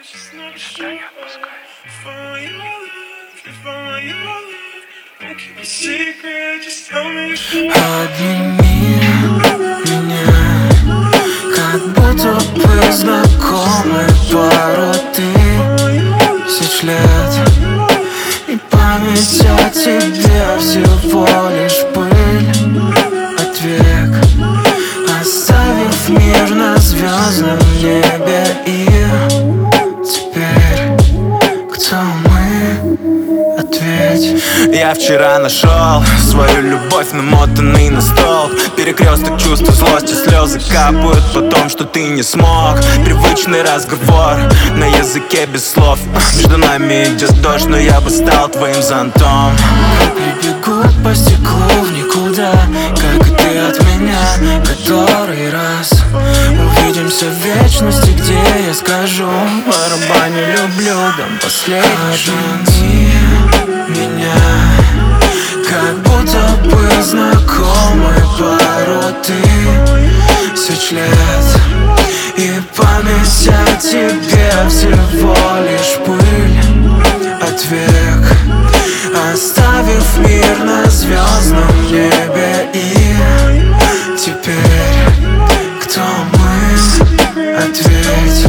Не отпускай. Обними меня, как будто бы знакомы пару тысяч лет. И память о тебе всего лишь пыль от век, оставив мир на звездном небе. И теперь кто мы? Ответь. Я вчера нашел свою любовь, намотанный на столб. Перекресток чувств, злости, слезы капают потом, что ты не смог. Привычный разговор на языке без слов. Между нами идет дождь, но я бы стал твоим зонтом. Капли бегут по стеклу в никуда, как и ты от меня, который раз. Увидимся в вечности, где я скажу: барабаню люблю, дам последний шанс. Меня, как будто бы знакомы пару тысяч лет. И память о тебе всего лишь пыль от век, оставив мир на звездном небе. И теперь кто мы? Ответь.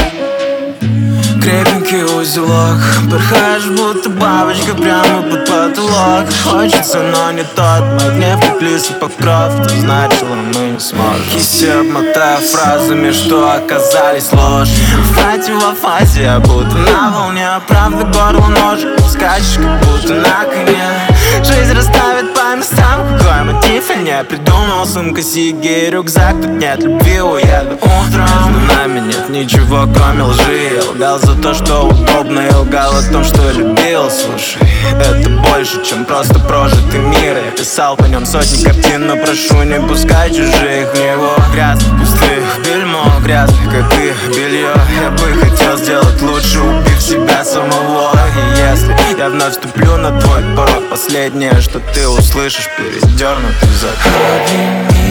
Крепенький узелок, порхаешь, будто бабочка прямо под потолок. Хочется, но не тот. Мой гнев как лисий покров, это значило, мы не сможем. Кисти обмотая фразами, что оказались ложь. В противофазе, будто на волне, правда горло ножик. Скачешь, как будто на коне. Жизнь расставит по местам, какой мотив я не придумал. Сумка, сиги, рюкзак, тут нет любви, уеду утром. Между нами нет ничего, кроме лжи. Я лгал за то, что удобно, я лгал о том, что любил. Слушай, это больше, чем просто прожитый мир. Я писал по нем сотни картин, но прошу, не пускай чужих в него. Грязных, пустых, бельмо грязных, как и белье. Я бы хотел сделать лучше, убив себя самого. И если я вновь ступлю на твой порог, последнее, что ты услышишь, передернутый затвор.